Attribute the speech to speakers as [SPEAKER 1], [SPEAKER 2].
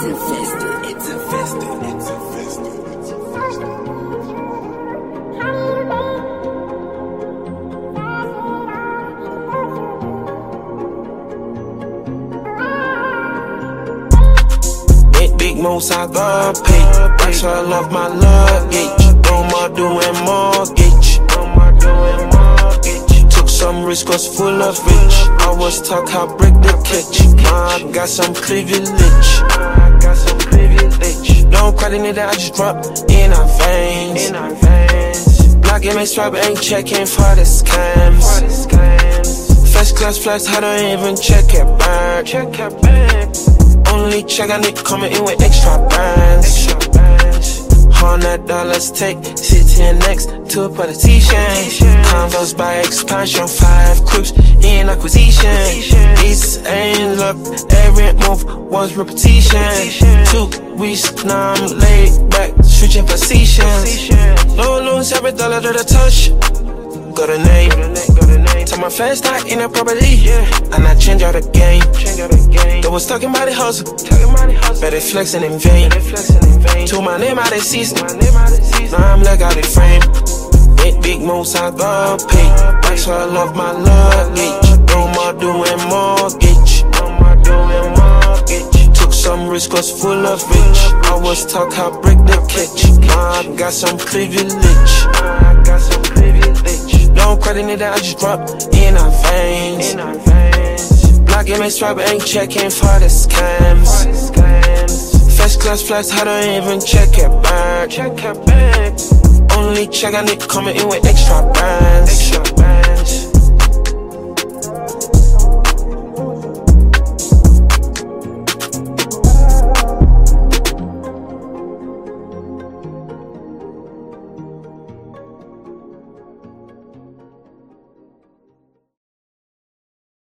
[SPEAKER 1] infested, it's infested, it's infested.
[SPEAKER 2] Big moves I got paid. That's why I love my luggage. No more doing mortgage. Took some risk, was full of rich. I was taught how break the catch. I got some privilege. Don't credit it, I just drop in our veins. Block in my stripe, ain't checking for the scams. First class flights, I don't even check it back. Only check I need coming in with extra bands. $100 take, sitting next to a politician. Condos by expansion, 5 crips in acquisition. This ain't luck, every move was repetition. 2 weeks, now I'm laid back, switching positions. No loans, every dollar that I touch. Got a name, to my fans not in a property, and I change out the game. They was talking about the hustle, but they flexing in vain. To my name out of season, now I'm like out of frame. Big moves I got paid, that's why I love my luggage. No more doing mortgage. Took some risk, was full of rich. I was taught how break the catch. Now I got some privilege. Don't credit it, I just drop in our veins. Block in my stripe, ain't checking for the scams. First class flights, I don't even check it back. Only check I need coming in with extra bands.